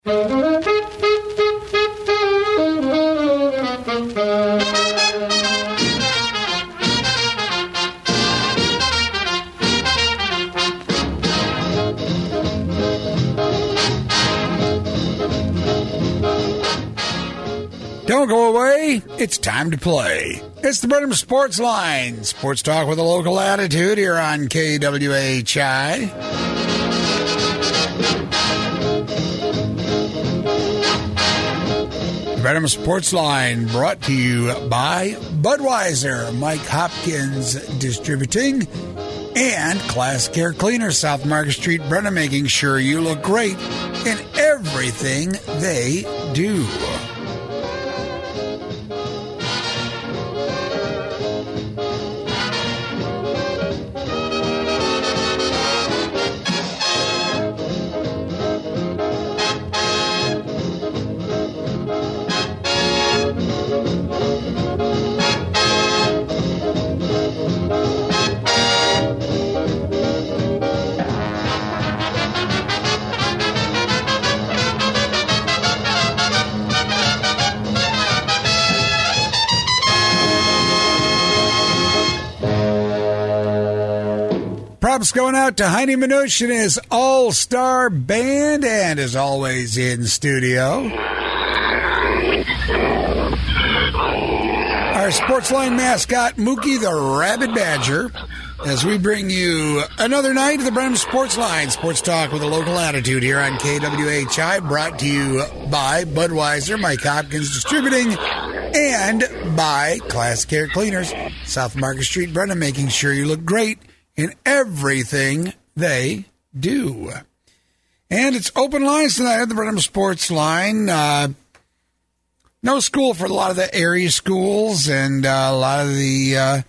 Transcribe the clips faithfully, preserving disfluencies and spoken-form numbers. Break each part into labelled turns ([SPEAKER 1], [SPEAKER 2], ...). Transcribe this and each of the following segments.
[SPEAKER 1] Don't go away. It's time to play. It's the Brenham Sports Line. Sports talk with a local attitude here on K W H I. The Brenham Sports Line brought to you by Budweiser, Mike Hopkins Distributing, and Class Care Cleaners, South Market Street, Brenham, making sure you look great in everything they do. Props going out to Heine Mnuchin and his all-star band, and as always in studio, our Sportsline mascot, Mookie the Rabid Badger, as we bring you another night of the Brenham Sports Line, sports talk with a local attitude here on K W H I, brought to you by Budweiser, Mike Hopkins Distributing, and by Class Care Cleaners, South Market Street, Brenham, making sure you look great in everything they do. And it's open lines tonight at the Brenham Sports Line. Uh, no school for a lot of the area schools, and uh, a lot of the uh,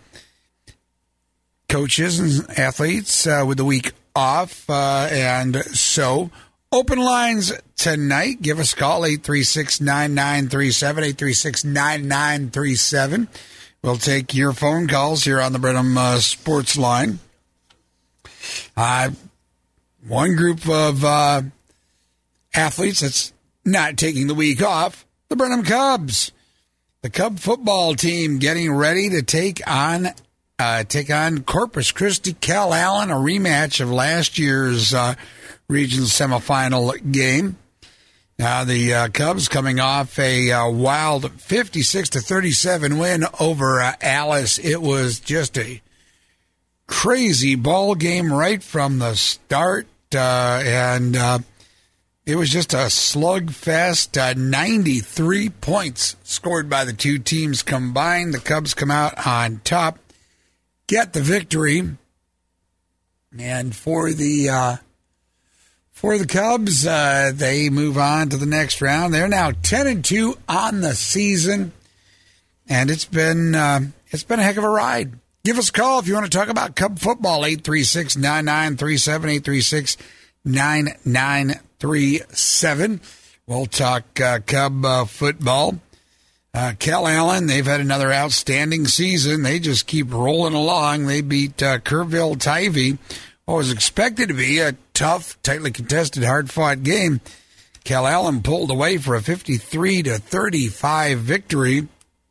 [SPEAKER 1] coaches and athletes uh, with the week off. Uh, and so, open lines tonight. Give us a call, eight three six, nine nine three seven, eight three six, nine nine three seven. We'll take your phone calls here on the Brenham uh, Sports Line. Uh, one group of uh, athletes that's not taking the week off, the Brenham Cubs. The Cub football team getting ready to take on uh, take on Corpus Christi Calallen, a rematch of last year's uh, regional semifinal game. Now the uh, Cubs coming off a uh, wild fifty-six to thirty-seven win over uh, Alice. It was just a crazy ball game right from the start, uh, and uh, it was just a slugfest. Uh, ninety-three points scored by the two teams combined. The Cubs come out on top, get the victory, and for the uh, for the Cubs, uh, they move on to the next round. They're now ten and two on the season, and it's been uh, it's been a heck of a ride. Give us a call if you want to talk about Cub football, eight three six, nine nine three seven, eight three six, nine nine three seven. We'll talk uh, Cub uh, football. Uh, Calallen, they've had another outstanding season. They just keep rolling along. They beat uh, Kerrville Tivy. What was expected to be a tough, tightly contested, hard-fought game. Calallen pulled away for a fifty-three to thirty-five victory.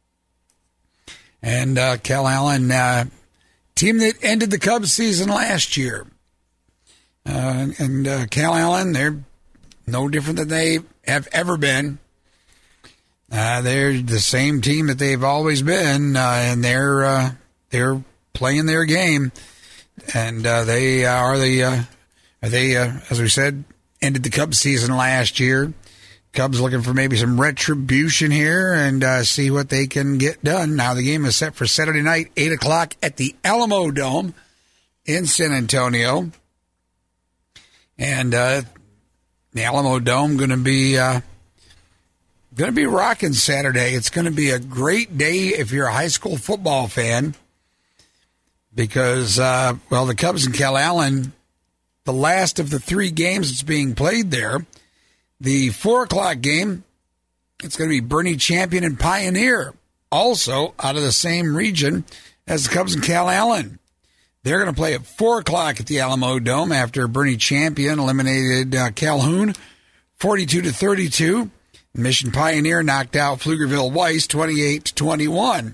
[SPEAKER 1] And uh, Calallen, uh, team that ended the Cubs season last year. Uh, and uh, Calallen, they're no different than they have ever been. Uh, they're the same team that they've always been, uh, and they're uh, they're playing their game. And uh, they are the uh, they uh, as we said, ended the Cubs season last year. Cubs looking for maybe some retribution here and uh, see what they can get done. Now the game is set for Saturday night, eight o'clock at the Alamo Dome in San Antonio. And uh, the Alamo Dome going to be uh, going to be rocking Saturday. It's going to be a great day if you're a high school football fan because, uh, well, the Cubs and Calallen, the last of the three games that's being played there, the four o'clock game, it's going to be Bernie Champion and Pioneer, also out of the same region as the Cubs and Calallen. They're going to play at four o'clock at the Alamo Dome after Bernie Champion eliminated uh, Calhoun forty-two to thirty-two. Mission Pioneer knocked out Pflugerville Weiss twenty-eight to twenty-one.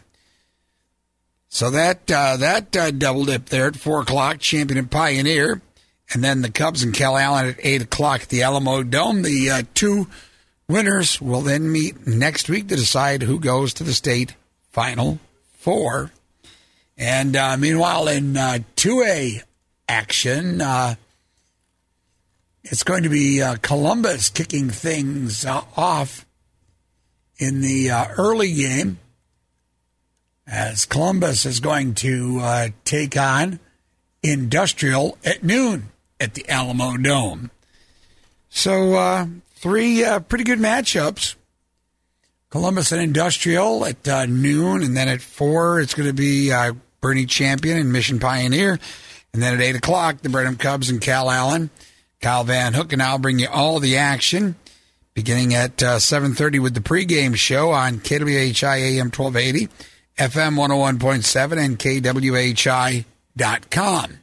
[SPEAKER 1] So that uh, that uh, double dip there at four o'clock, Champion and Pioneer. And then the Cubs and Cal Allen at eight o'clock at the Alamo Dome. The uh, two winners will then meet next week to decide who goes to the state Final Four. And uh, meanwhile, in uh, two A action, uh, it's going to be uh, Columbus kicking things uh, off in the uh, early game, as Columbus is going to uh, take on Industrial at noon at the Alamo Dome. So uh, three uh, pretty good matchups. Columbus and Industrial at uh, noon, and then at four it's going to be uh, Bernie Champion and Mission Pioneer. And then at eight o'clock, the Brenham Cubs and Cal Allen. Kyle Van Hook and I'll bring you all the action, beginning at uh, seven thirty with the pregame show on K W H I A M twelve eighty, F M one oh one point seven, and K W H I dot com.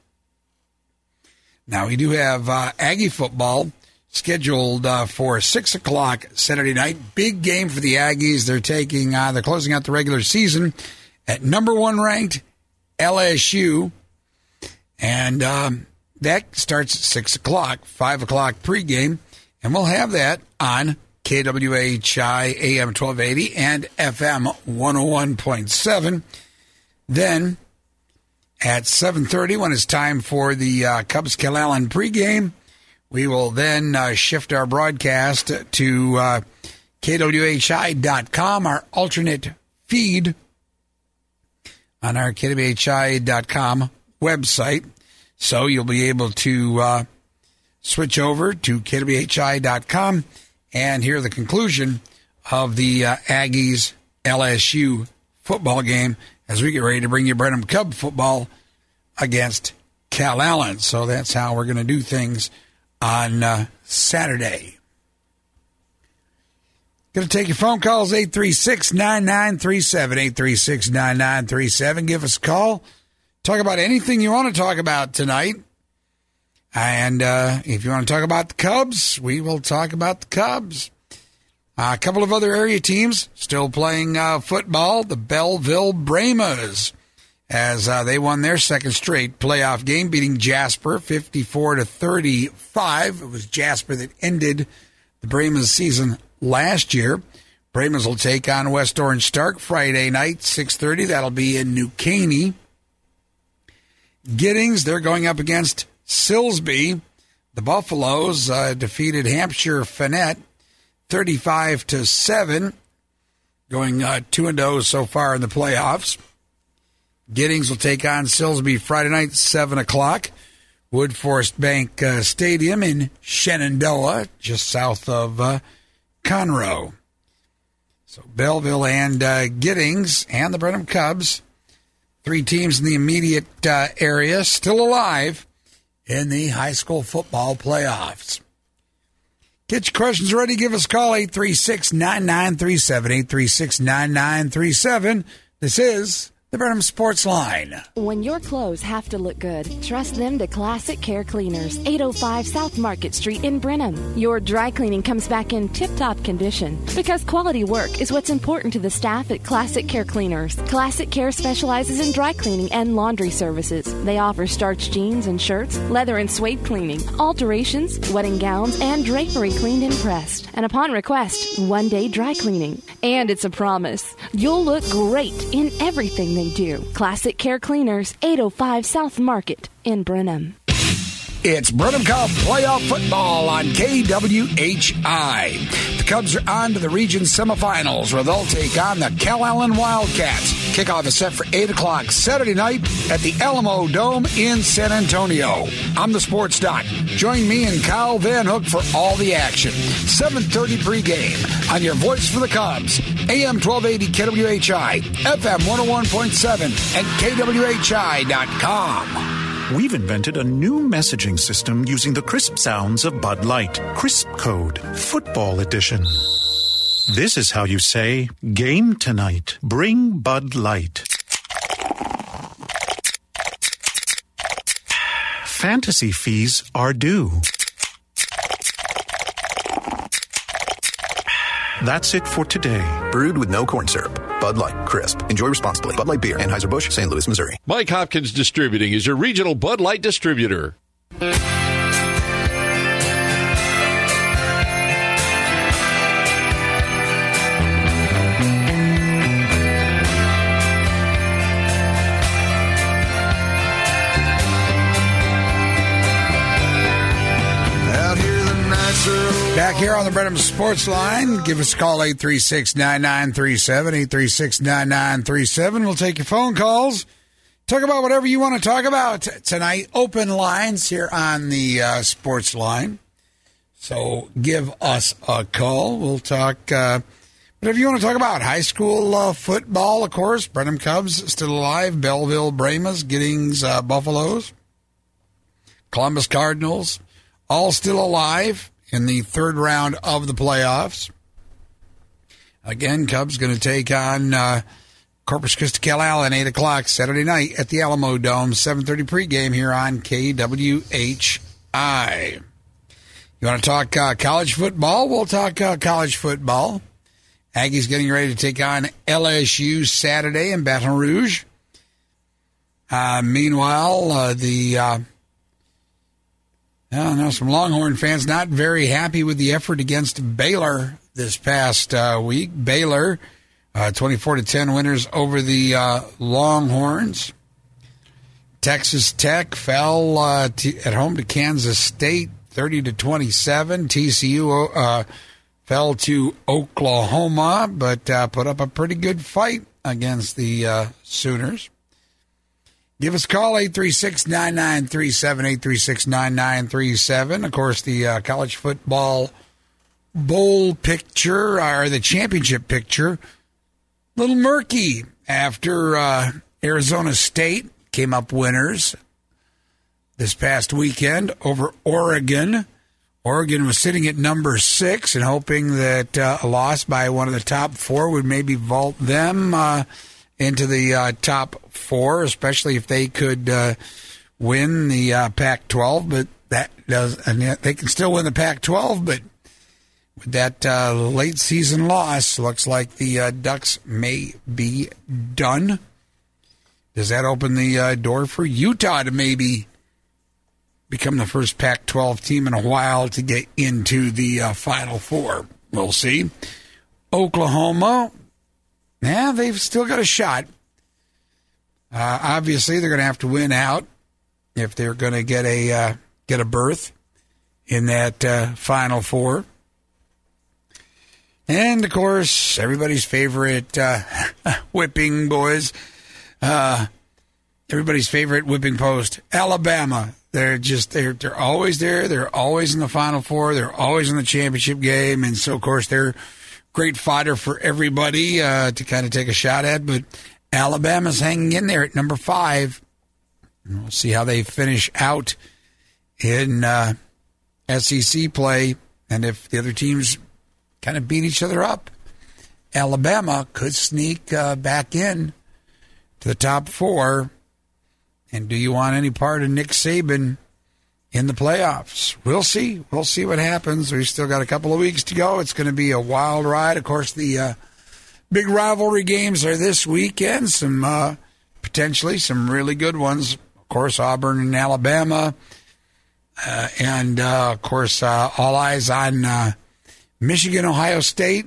[SPEAKER 1] Now, we do have uh, Aggie football scheduled uh, for six o'clock Saturday night. Big game for the Aggies. They're taking, uh, they're closing out the regular season at number one ranked L S U. And um, that starts at six o'clock, five o'clock pregame. And we'll have that on K W H I A M twelve eighty and F M one oh one point seven. Then at seven thirty, when it's time for the uh, Cubs-Cal Allen pregame, we will then uh, shift our broadcast to uh, K W H I dot com, our alternate feed on our K W H I dot com website. So you'll be able to uh, switch over to K W H I dot com and hear the conclusion of the uh, Aggies L S U football game as we get ready to bring you Brenham Cub football against Cal Allen. So that's how we're going to do things on uh, Saturday. Going to take your phone calls, eight three six, nine nine three seven, eight three six, nine nine three seven. Give us a call. Talk about anything you want to talk about tonight. And uh, if you want to talk about the Cubs, we will talk about the Cubs. Uh, a couple of other area teams still playing uh, football. The Belleville Brahmas, as uh, they won their second straight playoff game, beating Jasper fifty-four to thirty-five. It was Jasper that ended the Brahmas season last year. Brahmas will take on West Orange Stark Friday night, six thirty. That'll be in New Caney. Giddings, they're going up against Silsby. The Buffaloes uh, defeated Hampshire Fannett thirty-five to seven, going uh, two and oh so far in the playoffs. Giddings will take on Silsby Friday night, seven o'clock. Woodforest Bank uh, Stadium in Shenandoah, just south of uh, Conroe. So Belleville and uh, Giddings and the Brenham Cubs, three teams in the immediate uh, area, still alive in the high school football playoffs. Get your questions ready. Give us a call, eight three six, nine nine three seven, eight three six, nine nine three seven. This is the Brenham Sports Line.
[SPEAKER 2] When your clothes have to look good, trust them to Classic Care Cleaners, eight oh five South Market Street in Brenham. Your dry cleaning comes back in tip-top condition because quality work is what's important to the staff at Classic Care Cleaners. Classic Care specializes in dry cleaning and laundry services. They offer starched jeans and shirts, leather and suede cleaning, alterations, wedding gowns, and drapery cleaned and pressed. And upon request, one-day dry cleaning. And it's a promise. You'll look great in everything they do. Classic Care Cleaners, eight oh five South Market in Brenham.
[SPEAKER 1] It's Brenham Cub playoff football on K W H I. The Cubs are on to the region semifinals where they'll take on the Cal Allen Wildcats. Kickoff is set for eight o'clock Saturday night at the Alamo Dome in San Antonio. I'm the Sports Doc. Join me and Kyle Van Hook for all the action. seven thirty pregame on your voice for the Cubs. A M twelve eighty K W H I, F M one oh one point seven, and K W H I dot com.
[SPEAKER 3] We've invented a new messaging system using the crisp sounds of Bud Light. Crisp Code, Football Edition. This is how you say, game tonight. Bring Bud Light. Fantasy fees are due. That's it for today.
[SPEAKER 4] Brewed with no corn syrup. Bud Light, crisp. Enjoy responsibly. Bud Light Beer, Anheuser-Busch, Saint Louis, Missouri.
[SPEAKER 5] Mike Hopkins Distributing is your regional Bud Light distributor.
[SPEAKER 1] Back here on the Brenham Sports Line, give us a call, eight three six, nine nine three seven, eight three six, nine nine three seven. We'll take your phone calls. Talk about whatever you want to talk about tonight. Open lines here on the uh, Sports Line. So give us a call. We'll talk uh, whatever you want to talk about. High school uh, football, of course. Brenham Cubs still alive. Belleville Brahmas, Giddings uh, Buffaloes. Columbus Cardinals, all still alive in the third round of the playoffs. Again, Cubs going to take on uh, Corpus Christi Cal-Allen, eight o'clock Saturday night at the Alamo Dome, seven thirty pregame here on K W H I. You want to talk uh, college football? We'll talk uh, college football. Aggies getting ready to take on L S U Saturday in Baton Rouge. Uh, meanwhile, uh, the... Uh, I don't know, some Longhorn fans not very happy with the effort against Baylor this past uh, week. Baylor, uh, twenty-four to ten winners over the uh, Longhorns. Texas Tech fell uh, t- at home to Kansas State, thirty to twenty-seven. T C U uh, fell to Oklahoma, but uh, put up a pretty good fight against the uh, Sooners. Give us a call, eight three six, nine nine three seven, eight three six, nine nine three seven. Of course, the uh, college football bowl picture, or the championship picture, a little murky after uh, Arizona State came up winners this past weekend over Oregon. Oregon was sitting at number six and hoping that uh, a loss by one of the top four would maybe vault them uh, into the uh, top four, especially if they could uh, win the uh, Pac twelve. But that does, and they can still win the Pac twelve. But with that uh, late season loss, looks like the uh, Ducks may be done. Does that open the uh, door for Utah to maybe become the first Pac twelve team in a while to get into the uh, Final Four? We'll see. Oklahoma. Yeah, they've still got a shot. Uh, obviously, they're going to have to win out if they're going to get a uh, get a berth in that uh, Final Four. And, of course, everybody's favorite uh, whipping boys, uh, everybody's favorite whipping post, Alabama. They're just, they're, they're always there. They're always in the Final Four. They're always in the championship game. And so, of course, they're great fodder for everybody uh, to kind of take a shot at, but Alabama's hanging in there at number five. And we'll see how they finish out in uh, S E C play, and if the other teams kind of beat each other up, Alabama could sneak uh, back in to the top four. And do you want any part of Nick Saban in the playoffs? We'll see. We'll see what happens. We've still got a couple of weeks to go. It's going to be a wild ride. Of course, the uh, big rivalry games are this weekend. Some uh, potentially some really good ones. Of course, Auburn and Alabama. Uh, and, uh, of course, uh, all eyes on uh, Michigan, Ohio State.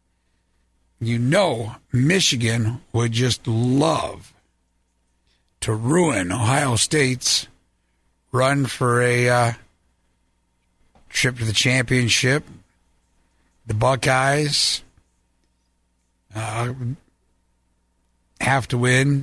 [SPEAKER 1] You know Michigan would just love to ruin Ohio State's run for a uh, trip to the championship. The Buckeyes uh, have to win,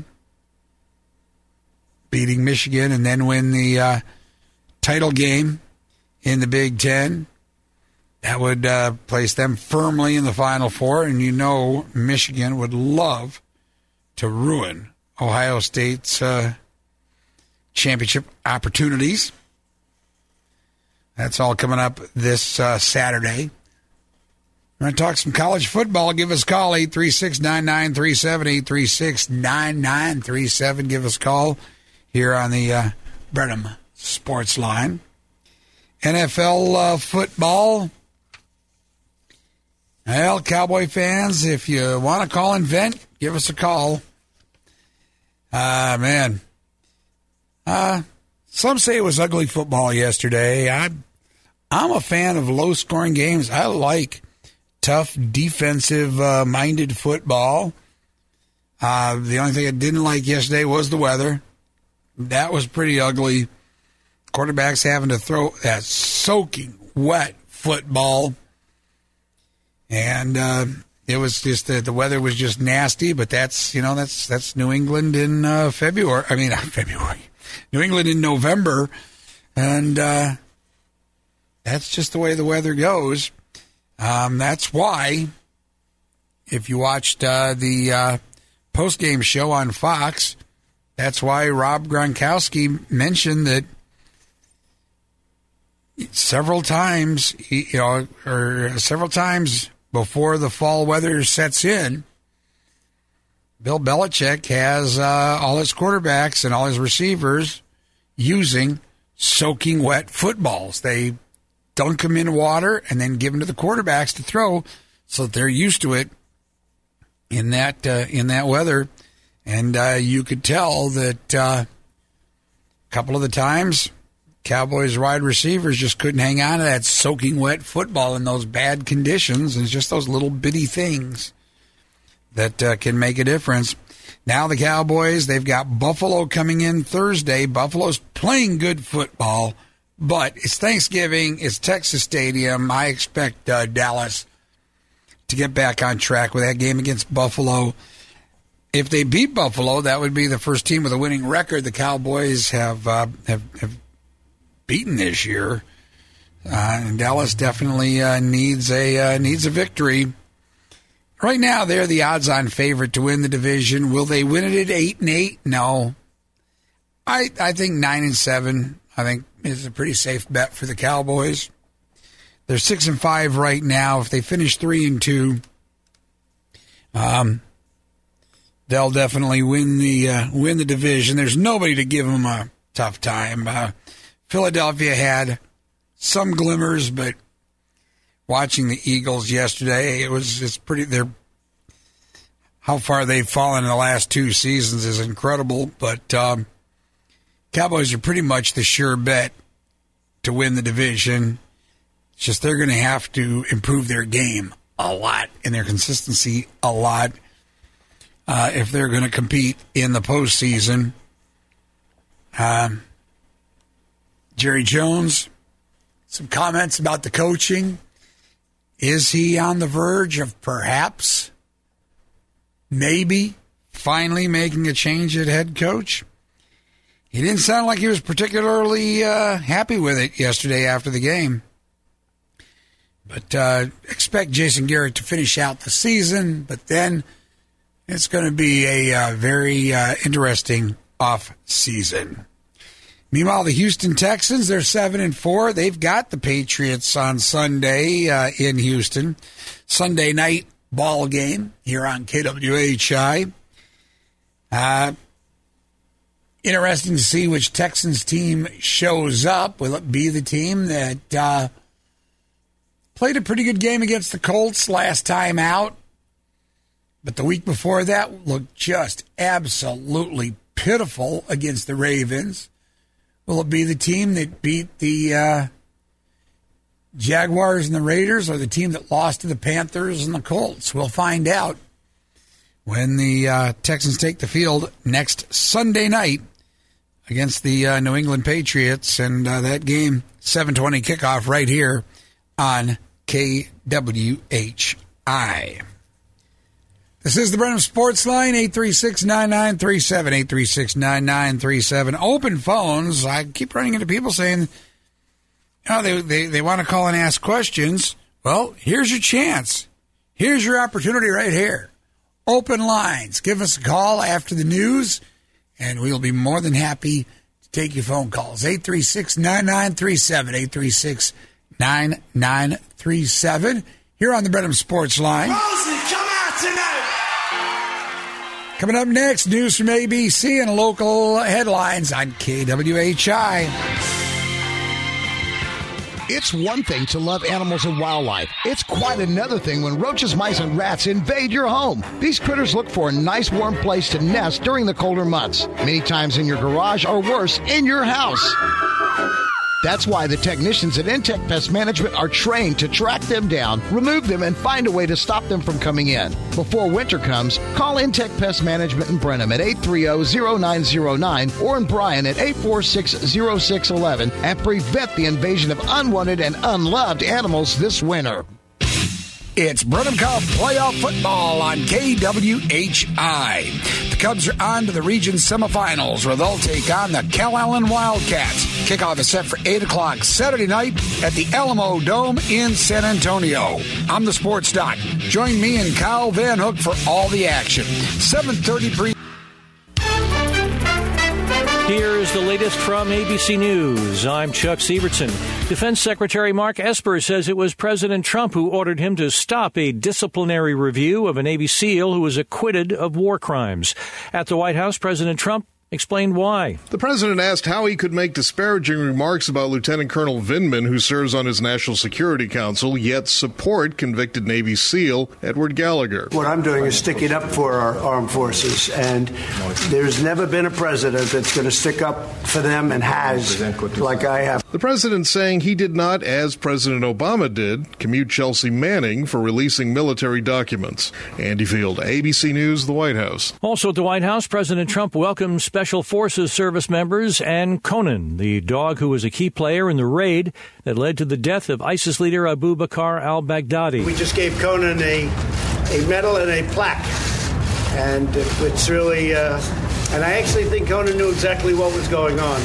[SPEAKER 1] beating Michigan, and then win the uh, title game in the Big Ten. That would uh, place them firmly in the Final Four, and you know Michigan would love to ruin Ohio State's uh, championship opportunities. That's all coming up this uh, Saturday. We're going to talk some college football. Give us a call, eight three six, nine nine three seven, eight three six, nine nine three seven. Give us a call here on the uh, Brenham Sports Line. N F L uh, football. Well, Cowboy fans, if you want to call and vent, give us a call. Ah, uh, man. Uh, some say it was ugly football yesterday. I, I'm a fan of low-scoring games. I like tough, defensive-minded uh, football. Uh, the only thing I didn't like yesterday was the weather. That was pretty ugly. Quarterbacks having to throw that soaking wet football. And uh, it was just that the weather was just nasty, but that's, you know, that's that's New England in uh, February. I mean, February. New England in November. And uh, that's just the way the weather goes. Um, that's why, if you watched uh, the uh, post-game show on Fox, that's why Rob Gronkowski mentioned that several times, you know, or several times before the fall weather sets in, Bill Belichick has uh, all his quarterbacks and all his receivers using soaking wet footballs. They dunk them in water and then give them to the quarterbacks to throw, so that they're used to it in that uh, in that weather. And uh, you could tell that uh, a couple of the times, Cowboys wide receivers just couldn't hang on to that soaking wet football in those bad conditions. And it's just those little bitty things that uh, can make a difference. Now the Cowboys, they've got Buffalo coming in Thursday. Buffalo's playing good football, but it's Thanksgiving. It's Texas Stadium. I expect uh, Dallas to get back on track with that game against Buffalo. If they beat Buffalo, that would be the first team with a winning record the Cowboys have uh, have, have beaten this year. Uh, and Dallas definitely uh, needs a uh, needs a victory. Right now, they're the odds-on favorite to win the division. Will they win it at eight and eight? No. I I think nine and seven. I think is a pretty safe bet for the Cowboys. They're six and five right now. If they finish three and two, um, they'll definitely win the uh, win the division. There's nobody to give them a tough time. Uh, Philadelphia had some glimmers, but watching the Eagles yesterday, it was it's pretty. They're how far they've fallen in the last two seasons is incredible. But um, Cowboys are pretty much the sure bet to win the division. It's just they're going to have to improve their game a lot and their consistency a lot uh, if they're going to compete in the postseason. Um, Jerry Jones, some comments about the coaching. Is he on the verge of perhaps, maybe, finally making a change at head coach? He didn't sound like he was particularly uh, happy with it yesterday after the game. But uh, expect Jason Garrett to finish out the season, but then it's going to be a uh, very uh, interesting off season. Meanwhile, the Houston Texans, they're seven and four. They've got the Patriots on Sunday uh, in Houston. Sunday night ball game here on K W H I. Uh, interesting to see which Texans team shows up. Will it be the team that uh, played a pretty good game against the Colts last time out, but the week before that looked just absolutely pitiful against the Ravens? Will it be the team that beat the uh, Jaguars and the Raiders, or the team that lost to the Panthers and the Colts? We'll find out when the uh, Texans take the field next Sunday night against the uh, New England Patriots. And uh, that game, seven twenty kickoff right here on K W H I. This is the Brenham Sports Line, eight three six, nine nine three seven, eight three six, nine nine three seven. Open phones. I keep running into people saying, oh, they, they, they want to call and ask questions. Well, here's your chance. Here's your opportunity right here. Open lines. Give us a call after the news, and we'll be more than happy to take your phone calls. eight three six, nine nine three seven, eight three six, nine nine three seven. Here on the Brenham Sports Line.
[SPEAKER 6] Rosie, come out tonight!
[SPEAKER 1] Coming up next, news from A B C and local headlines on K W H I.
[SPEAKER 6] It's one thing to love animals and wildlife. It's quite another thing when roaches, mice, and rats invade your home. These critters look for a nice warm place to nest during the colder months. Many times in your garage or worse, in your house. That's why the technicians at Intech Pest Management are trained to track them down, remove them, and find a way to stop them from coming in. Before winter comes, call Intech Pest Management in Brenham at eight three zero, zero nine zero nine or in Bryan at eight four six, zero six one one and prevent the invasion of unwanted and unloved animals this winter.
[SPEAKER 1] It's Brenham Cup playoff football on K W H I. The Cubs are on to the region semifinals where they'll take on the Cal Allen Wildcats. Kickoff is set for eight o'clock Saturday night at the Alamo Dome in San Antonio. I'm the Sports Doc. Join me and Kyle Van Hook for all the action. seven thirty pre-
[SPEAKER 7] Here's the latest from A B C News. I'm Chuck Sievertson. Defense Secretary Mark Esper says it was President Trump who ordered him to stop a disciplinary review of a Navy SEAL who was acquitted of war crimes. At the White House, President Trump explained why.
[SPEAKER 8] The president asked how he could make disparaging remarks about Lieutenant Colonel Vindman, who serves on his National Security Council, yet support convicted Navy SEAL Edward Gallagher.
[SPEAKER 9] What I'm doing is sticking up for our armed forces, and there's never been a president that's going to stick up for them and has, like I have.
[SPEAKER 8] The president saying he did not, as President Obama did, commute Chelsea Manning for releasing military documents. Andy Field, A B C News, the White House.
[SPEAKER 7] Also at the White House, President Trump welcomes Special Forces service members and Conan, the dog who was a key player in the raid that led to the death of ISIS leader Abu Bakr al-Baghdadi.
[SPEAKER 9] We just gave Conan a, a medal and a plaque, and it's really, uh, and I actually think Conan knew exactly what was going on,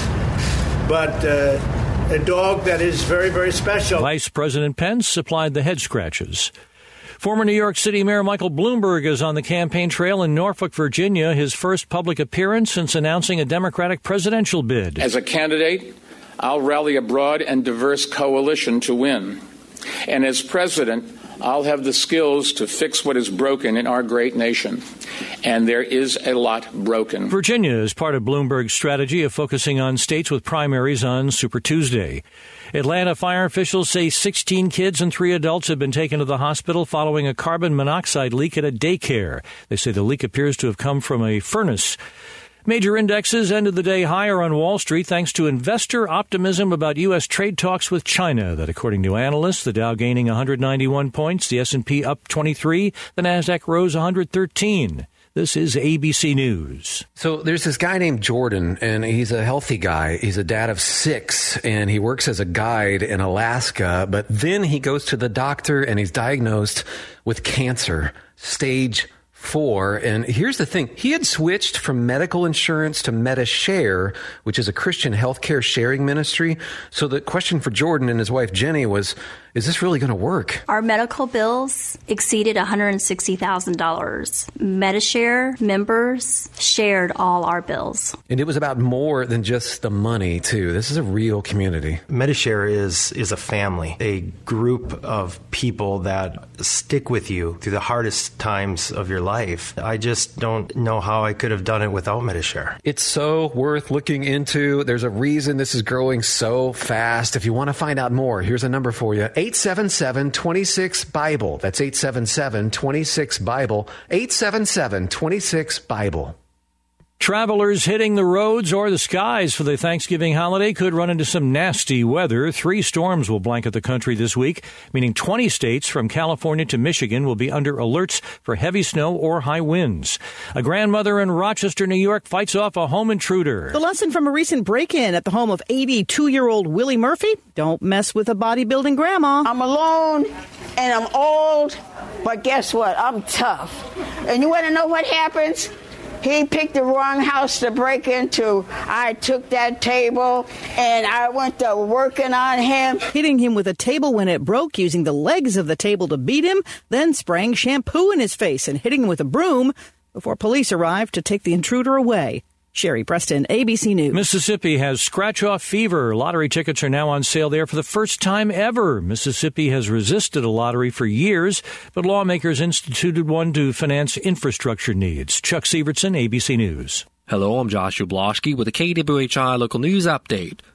[SPEAKER 9] but uh, a dog that is very, very special.
[SPEAKER 7] Vice President Pence supplied the head scratches. Former New York City Mayor Michael Bloomberg is on the campaign trail in Norfolk, Virginia, his first public appearance since announcing a Democratic presidential bid.
[SPEAKER 10] As a candidate, I'll rally a broad and diverse coalition to win. And as president, I'll have the skills to fix what is broken in our great nation. And there is a lot broken.
[SPEAKER 7] Virginia is part of Bloomberg's strategy of focusing on states with primaries on Super Tuesday. Atlanta fire officials say sixteen kids and three adults have been taken to the hospital following a carbon monoxide leak at a daycare. They say the leak appears to have come from a furnace. Major indexes ended the day higher on Wall Street thanks to investor optimism about U S trade talks with China. That, according to analysts, the Dow gaining one hundred ninety-one points, the S and P up twenty-three, the Nasdaq rose one hundred thirteen. This is A B C News.
[SPEAKER 11] So there's this guy named Jordan, and he's a healthy guy. He's a dad of six, and he works as a guide in Alaska. But then he goes to the doctor, and he's diagnosed with cancer, stage four. And here's the thing. He had switched from medical insurance to MediShare, which is a Christian healthcare sharing ministry. So the question for Jordan and his wife, Jenny, was, is this really going to work?
[SPEAKER 12] Our medical bills exceeded one hundred sixty thousand dollars. MediShare members shared all our bills.
[SPEAKER 11] And it was about more than just the money, too. This is a real community.
[SPEAKER 13] MediShare is, is a family, a group of people that stick with you through the hardest times of your life. I just don't know how I could have done it without MediShare.
[SPEAKER 11] It's so worth looking into. There's a reason this is growing so fast. If you want to find out more, here's a number for you. eight seven seven, two six, Bible. That's eight seven seven, two six, Bible. eight seven seven, two six, Bible.
[SPEAKER 7] Travelers hitting the roads or the skies for the Thanksgiving holiday could run into some nasty weather. Three storms will blanket the country this week, meaning twenty states from California to Michigan will be under alerts for heavy snow or high winds. A grandmother in Rochester, New York, fights off a home intruder.
[SPEAKER 14] The lesson from a recent break-in at the home of eighty-two-year-old Willie Murphy: don't mess with a bodybuilding grandma.
[SPEAKER 15] I'm alone and I'm old, but guess what? I'm tough. And you want to know what happens? He picked the wrong house to break into. I took that table and I went to working on him.
[SPEAKER 14] Hitting him with a table when it broke, using the legs of the table to beat him, then spraying shampoo in his face and hitting him with a broom before police arrived to take the intruder away. Sherry Preston, A B C News.
[SPEAKER 7] Mississippi has scratch-off fever. Lottery tickets are now on sale there for the first time ever. Mississippi has resisted a lottery for years, but lawmakers instituted one to finance infrastructure needs. Chuck Sievertson, A B C News.
[SPEAKER 16] Hello, I'm Joshua Bloschke with a K W H I local news update.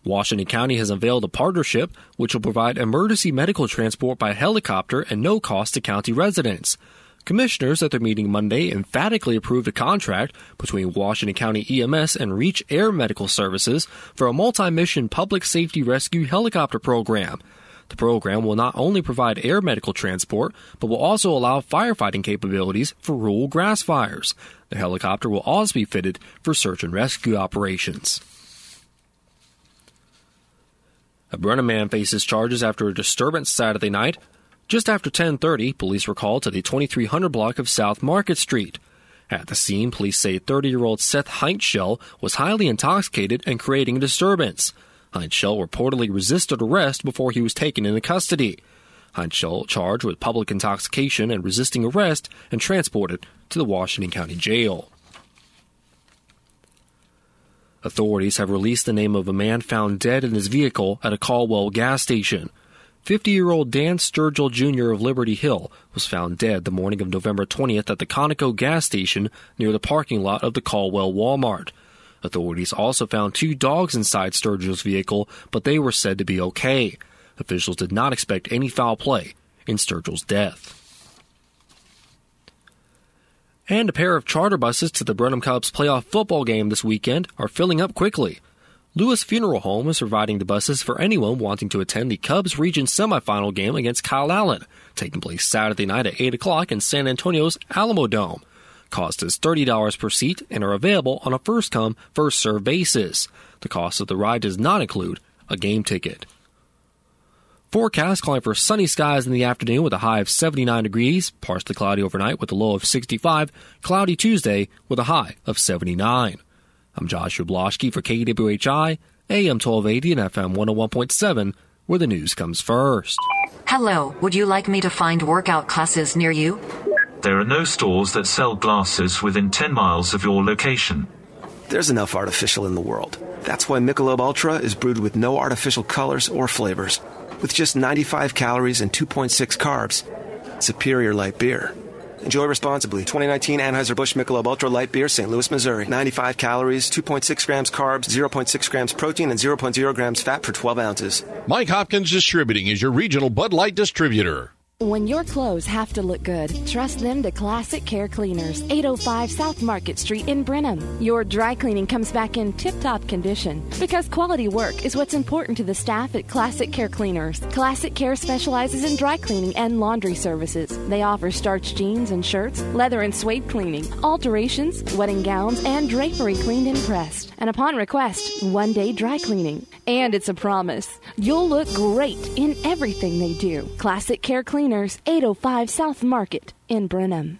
[SPEAKER 16] Washington County has unveiled a partnership which will provide emergency medical transport by helicopter at no cost to county residents. Commissioners at their meeting Monday emphatically approved a contract between Washington County E M S and Reach Air Medical Services for a multi-mission public safety rescue helicopter program. The program will not only provide air medical transport, but will also allow firefighting capabilities for rural grass fires. The helicopter will also be fitted for search and rescue operations. A Brenham man faces charges after a disturbance Saturday night. Just after ten thirty, police were called to the twenty-three hundred block of South Market Street. At the scene, police say thirty-year-old Seth Heintzschel was highly intoxicated and creating a disturbance. Heintzschel reportedly resisted arrest before he was taken into custody. Heintzschel charged with public intoxication and resisting arrest and transported to the Washington County Jail. Authorities have released the name of a man found dead in his vehicle at a Caldwell gas station. fifty-year-old Dan Sturgill Junior of Liberty Hill was found dead the morning of November twentieth at the Conoco gas station near the parking lot of the Caldwell Walmart. Authorities also found two dogs inside Sturgill's vehicle, but they were said to be okay. Officials did not expect any foul play in Sturgill's death. And a pair of charter buses to the Brenham Cubs playoff football game this weekend are filling up quickly. Lewis Funeral Home is providing the buses for anyone wanting to attend the Cubs region semifinal game against Kyle Allen, taking place Saturday night at eight o'clock in San Antonio's Alamo Dome. Cost is thirty dollars per seat and are available on a first-come, first-served basis. The cost of the ride does not include a game ticket. Forecast calling for sunny skies in the afternoon with a high of seventy-nine degrees, partially cloudy overnight with a low of sixty-five, cloudy Tuesday with a high of seventy-nine. I'm Joshua Bloschke for K W H I, A M twelve eighty and F M one oh one point seven, where the news comes first.
[SPEAKER 17] Hello, would you like me to find workout classes near you?
[SPEAKER 18] There are no stores that sell glasses within ten miles of your location.
[SPEAKER 19] There's enough artificial in the world. That's why Michelob Ultra is brewed with no artificial colors or flavors. With just ninety-five calories and two point six carbs. Superior light beer. Enjoy responsibly. twenty nineteen Anheuser-Busch Michelob Ultra Light Beer, Saint Louis, Missouri. ninety-five calories, two point six grams carbs, zero point six grams protein, and zero point zero grams fat for twelve ounces.
[SPEAKER 5] Mike Hopkins Distributing is your regional Bud Light distributor.
[SPEAKER 2] When your clothes have to look good, trust them to Classic Care Cleaners, eight oh five South Market Street in Brenham. Your dry cleaning comes back in tip-top condition because quality work is what's important to the staff at Classic Care Cleaners. Classic Care specializes in dry cleaning and laundry services. They offer starched jeans and shirts, leather and suede cleaning, alterations, wedding gowns, and drapery cleaned and pressed. And upon request, one-day dry cleaning. And it's a promise. You'll look great in everything they do. Classic Care Cleaners. eight oh five South Market in Brenham.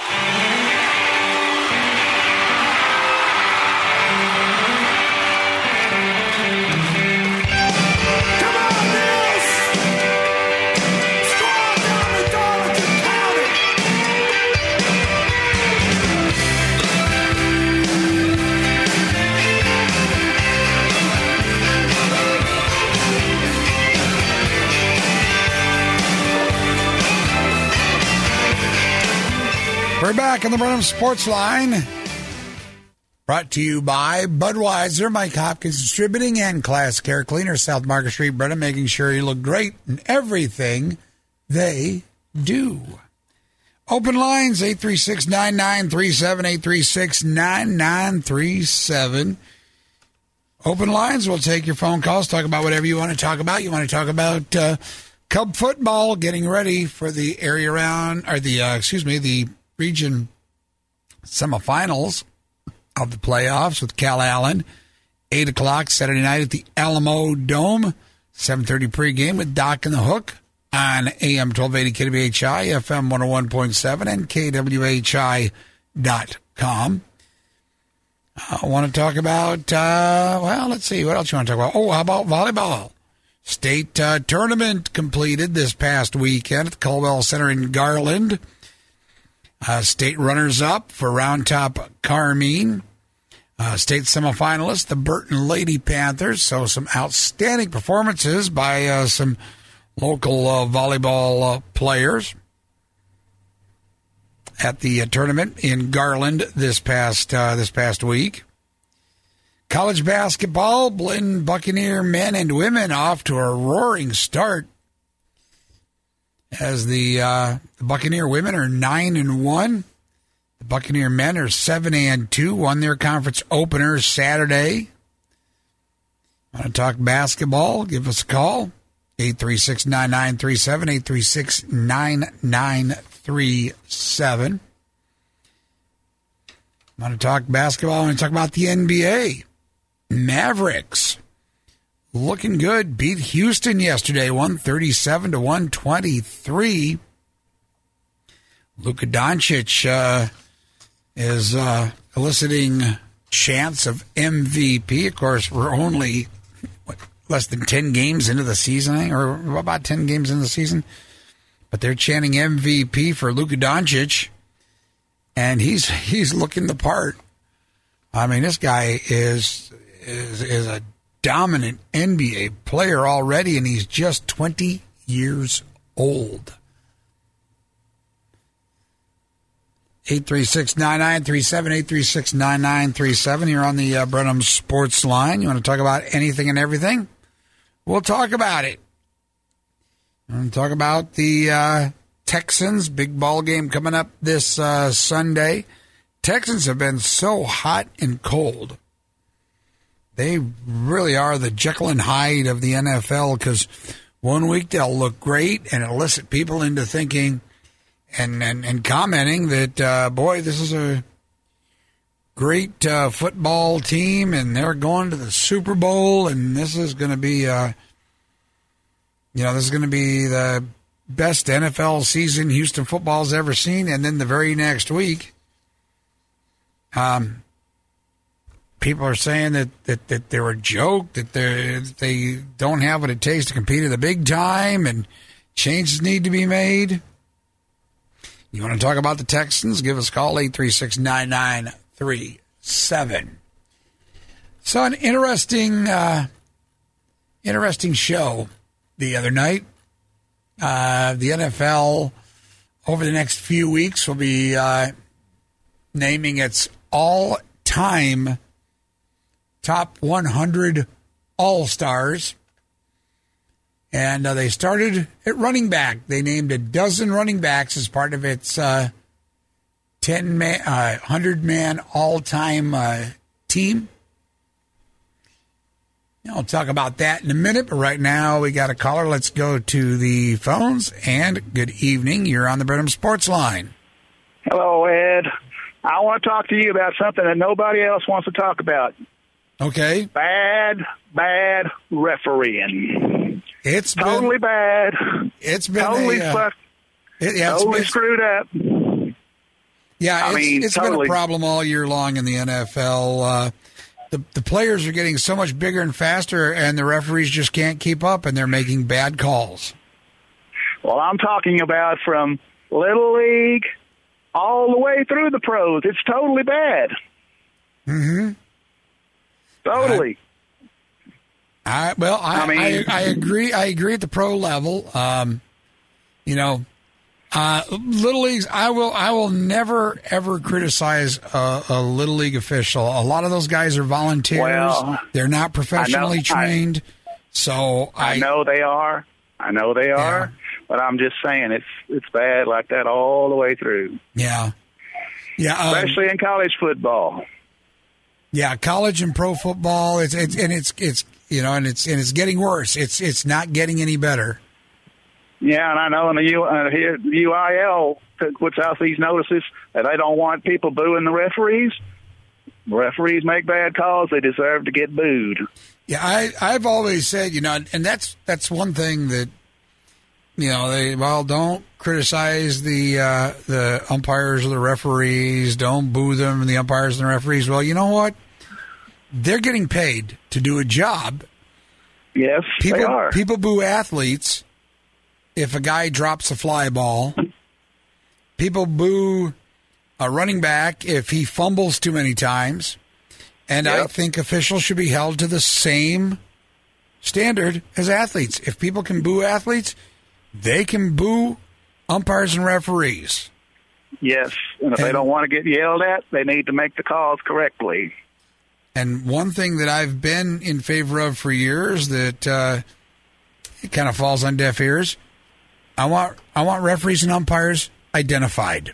[SPEAKER 1] We're back on the Brenham Sports Line. Brought to you by Budweiser, Mike Hopkins Distributing, and Classic Care Cleaners, South Market Street, Brenham, making sure you look great in everything they do. Open lines, eight three six, nine nine three seven, eight three six, nine nine three seven. Open lines, we'll take your phone calls, talk about whatever you want to talk about. You want to talk about uh, Cub football, getting ready for the area round, or the, uh, excuse me, the region semifinals of the playoffs with Cal Allen. eight o'clock Saturday night at the Alamo Dome. seven thirty pregame with Doc and the Hook on A M twelve eighty K W H I, F M one oh one point seven, and K W H I dot com. I want to talk about, uh, well, let's see, what else you want to talk about? Oh, how about volleyball? State uh, tournament completed this past weekend at the Caldwell Center in Garland. Uh, state runners-up for Round Top Carmine. Uh, state semifinalists, the Burton Lady Panthers. So some outstanding performances by uh, some local uh, volleyball uh, players at the uh, tournament in Garland this past uh, this past week. College basketball, Blinn Buccaneer men and women off to a roaring start. As the, uh, the Buccaneer women are nine and one, the Buccaneer men are seven and two. Won their conference opener Saturday. Want to talk basketball? Give us a call. eight three six, nine nine three seven, eight three six, nine nine three seven. Want to talk basketball? I want to talk about the N B A. Mavericks looking good. Beat Houston yesterday, one thirty-seven to one twenty-three. Luka Doncic uh, is uh, eliciting chants of M V P. Of course, we're only what, less than ten games into the season, or about ten games into the season. But they're chanting M V P for Luka Doncic, and he's he's looking the part. I mean, this guy is is is a dominant N B A player already, and he's just twenty years old. eight three six, nine nine three seven, eight three six, nine nine three seven. You're on the uh, Brenham Sports Line. You want to talk about anything and everything? We'll talk about it. I want to talk about the uh, Texans. Big ball game coming up this uh, Sunday. Texans have been so hot and cold. They really are the Jekyll and Hyde of the N F L, because one week they'll look great and elicit people into thinking and, and, and commenting that, uh, boy, this is a great uh, football team and they're going to the Super Bowl and this is going to be, uh, you know, this is going to be the best N F L season Houston football's ever seen. And then the very next week, um, people are saying that, that, that they're a joke, that they they don't have what it takes to compete at the big time, and changes need to be made. You want to talk about the Texans? Give us a call, eight three six, nine nine three seven. So an interesting, uh, interesting show the other night. Uh, the N F L, over the next few weeks, will be uh, naming its all-time top one hundred All-Stars. And uh, they started at running back. They named a dozen running backs as part of its uh, ten-man, uh, one hundred-man all-time uh, team. I'll talk about that in a minute, but right now we got a caller. Let's go to the phones. And good evening. You're on the Brenham Sports Line.
[SPEAKER 20] Hello, Ed. I want to talk to you about something that nobody else wants to talk about.
[SPEAKER 1] Okay.
[SPEAKER 20] Bad, bad refereeing.
[SPEAKER 1] It's
[SPEAKER 20] totally
[SPEAKER 1] been,
[SPEAKER 20] bad.
[SPEAKER 1] It's been
[SPEAKER 20] totally
[SPEAKER 1] a, uh,
[SPEAKER 20] fucked.
[SPEAKER 1] It, yeah,
[SPEAKER 20] totally
[SPEAKER 1] it's,
[SPEAKER 20] screwed up.
[SPEAKER 1] Yeah,
[SPEAKER 20] I
[SPEAKER 1] it's,
[SPEAKER 20] mean,
[SPEAKER 1] it's
[SPEAKER 20] totally.
[SPEAKER 1] been a problem all year long in the N F L. Uh, the the players are getting so much bigger and faster, and the referees just can't keep up, and they're making bad calls.
[SPEAKER 20] Well, I'm talking about from Little League all the way through the pros. It's totally bad.
[SPEAKER 1] Mm-hmm.
[SPEAKER 20] Totally.
[SPEAKER 1] I, I well, I,
[SPEAKER 20] I mean,
[SPEAKER 1] I, I agree. I agree at the pro level. Um, you know, uh, little leagues. I will. I will never ever criticize a, a little league official. A lot of those guys are volunteers.
[SPEAKER 20] Well,
[SPEAKER 1] they're not professionally
[SPEAKER 20] I know,
[SPEAKER 1] trained.
[SPEAKER 20] I,
[SPEAKER 1] so I,
[SPEAKER 20] I know they are. I know they are. Yeah. But I'm just saying it's it's bad like that all the way through.
[SPEAKER 1] Yeah. Yeah. Um,
[SPEAKER 20] Especially in college football.
[SPEAKER 1] Yeah, college and pro football. It's it's and it's it's you know and it's and it's getting worse. It's it's not getting any better.
[SPEAKER 20] Yeah, and I know in the U, uh, here, U I L puts out these notices that they don't want people booing the referees. Referees make bad calls; they deserve to get booed.
[SPEAKER 1] Yeah, I I've always said, you know, and that's that's one thing that, you know, they well don't criticize the uh, the umpires or the referees. Don't boo them, the umpires and the referees. Well, you know what? They're getting paid to do a job.
[SPEAKER 20] Yes,
[SPEAKER 1] people,
[SPEAKER 20] they are.
[SPEAKER 1] People boo athletes if a guy drops a fly ball. People boo a running back if he fumbles too many times. And yep. I think officials should be held to the same standard as athletes. If people can boo athletes, they can boo umpires and referees.
[SPEAKER 20] Yes, and if and, they don't want to get yelled at, they need to make the calls correctly.
[SPEAKER 1] And one thing that I've been in favor of for years that uh, it kind of falls on deaf ears, I want I want referees and umpires identified.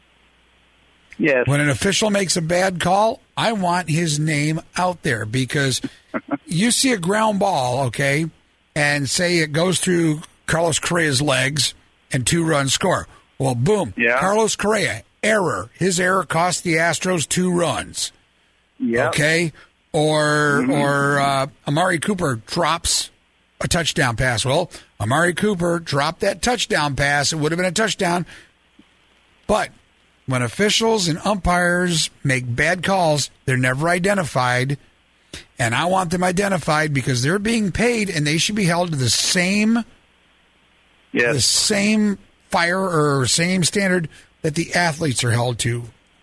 [SPEAKER 20] Yes.
[SPEAKER 1] When an official makes a bad call, I want his name out there, because you see a ground ball, okay, and say it goes through Carlos Correa's legs and two runs score. Well, boom.
[SPEAKER 20] Yeah.
[SPEAKER 1] Carlos Correa, error. His error cost the Astros two runs.
[SPEAKER 20] Yeah.
[SPEAKER 1] Okay? Or
[SPEAKER 20] Mm-hmm.
[SPEAKER 1] or uh, Amari Cooper drops a touchdown pass. Well, Amari Cooper dropped that touchdown pass. It would have been a touchdown. But when officials and umpires make bad calls, they're never identified. And I want them identified because they're being paid, and they should be held to the same,
[SPEAKER 20] yes.
[SPEAKER 1] the same fire or same standard that the athletes are held to.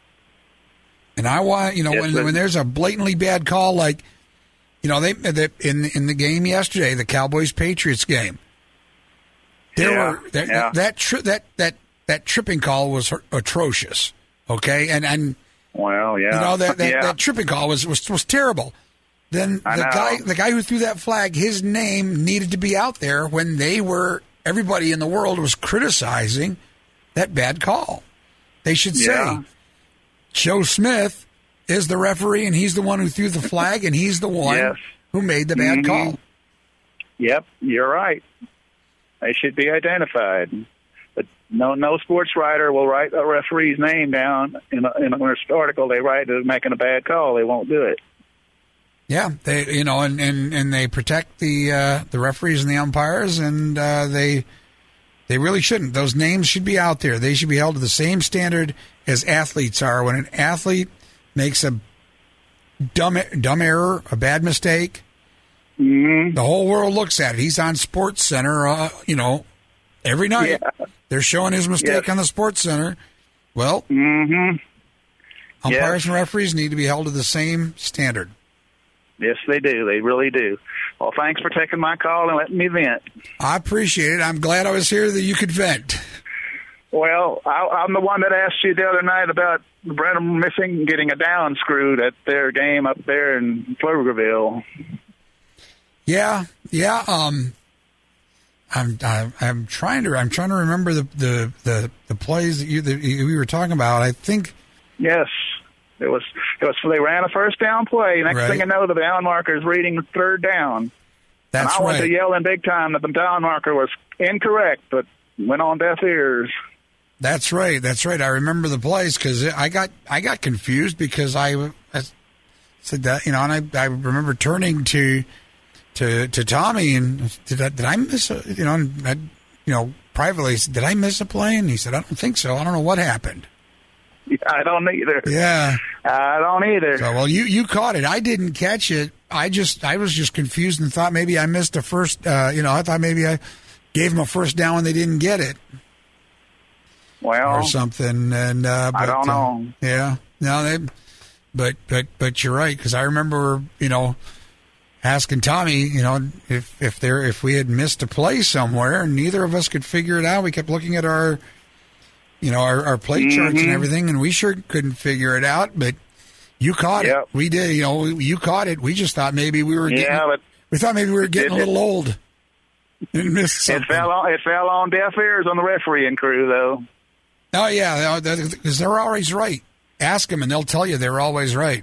[SPEAKER 1] And I want, you know,
[SPEAKER 20] yes,
[SPEAKER 1] when
[SPEAKER 20] but-
[SPEAKER 1] when there's a blatantly bad call, like, you know, they, they in in the game yesterday, the Cowboys Patriots game, there
[SPEAKER 20] Yeah,
[SPEAKER 1] were that
[SPEAKER 20] yeah.
[SPEAKER 1] that tri- that that that tripping call was atrocious. Okay, and and
[SPEAKER 20] well, yeah,
[SPEAKER 1] you know that that,
[SPEAKER 20] yeah.
[SPEAKER 1] that tripping call was was, was terrible. Then
[SPEAKER 20] I
[SPEAKER 1] the
[SPEAKER 20] know.
[SPEAKER 1] guy the guy who threw that flag, his name needed to be out there when they were everybody in the world was criticizing that bad call. They should
[SPEAKER 20] Yeah.
[SPEAKER 1] say Joe Smith is the referee, and he's the one who threw the flag, and he's the one
[SPEAKER 20] Yes.
[SPEAKER 1] who made the bad
[SPEAKER 20] Mhm.
[SPEAKER 1] call.
[SPEAKER 20] Yep, you're right. They should be identified. But no, no sports writer will write a referee's name down in a, in an article they write is making a bad call. They won't do it.
[SPEAKER 1] Yeah, they you know, and, and, and they protect the uh, the referees and the umpires, and uh, they they really shouldn't. Those names should be out there. They should be held to the same standard as athletes are. When an athlete makes a dumb dumb error, a bad mistake,
[SPEAKER 20] mm-hmm.
[SPEAKER 1] the whole world looks at it. He's on Sports Center, uh, you know, every night.
[SPEAKER 20] Yeah.
[SPEAKER 1] They're showing his mistake
[SPEAKER 20] Yes.
[SPEAKER 1] on the Sports Center. Well,
[SPEAKER 20] Mm-hmm.
[SPEAKER 1] umpires
[SPEAKER 20] Yes.
[SPEAKER 1] and referees need to be held to the same standard.
[SPEAKER 20] Yes, they do. They really do. Well, thanks for taking my call and letting me vent.
[SPEAKER 1] I appreciate it. I'm glad I was here that you could vent.
[SPEAKER 20] Well, I, I'm the one that asked you the other night about Brenham missing, getting a down screwed at their game up there in Pflugerville.
[SPEAKER 1] Yeah, yeah. Um, I'm I'm, I'm trying to I'm trying to remember the the, the, the plays that you that we were talking about. I think
[SPEAKER 20] Yes, it was. It was. They ran a first down play. Next
[SPEAKER 1] Right.
[SPEAKER 20] thing you know, the down marker is reading third down.
[SPEAKER 1] That's
[SPEAKER 20] and I went
[SPEAKER 1] right.
[SPEAKER 20] to yelling big time that the down marker was incorrect, but went on deaf ears.
[SPEAKER 1] That's right. That's right. I remember the plays because I got I got confused because I, I said that you know, and I I remember turning to to to Tommy and did I, did I miss a you know and I, you know privately I said, did I miss a play? And he said I don't think so. I don't know what happened.
[SPEAKER 20] I don't either.
[SPEAKER 1] Yeah,
[SPEAKER 20] I don't either.
[SPEAKER 1] So well, you you caught it. I didn't catch it. I just I was just confused and thought maybe I missed a first. Uh, you know, I thought maybe I gave them a first down when they didn't get it.
[SPEAKER 20] Well,
[SPEAKER 1] or something, and uh, but,
[SPEAKER 20] I don't know.
[SPEAKER 1] Uh, yeah, no, they, but but but you're right because I remember you know asking Tommy, you know, if if there if we had missed a play somewhere and neither of us could figure it out. We kept looking at our, you know, our, our play
[SPEAKER 20] Mm-hmm.
[SPEAKER 1] charts and everything, and we sure couldn't figure it out. But you caught
[SPEAKER 20] Yep.
[SPEAKER 1] it. We did. You know, you caught it. We just thought maybe we were. Getting,
[SPEAKER 20] Yeah, but
[SPEAKER 1] we thought maybe we were getting a
[SPEAKER 20] it-
[SPEAKER 1] little old and missed something.
[SPEAKER 20] It fell on. It fell on deaf ears on the refereeing crew, though.
[SPEAKER 1] Oh, yeah, because they're always right. Ask them, and they'll tell you they're always right.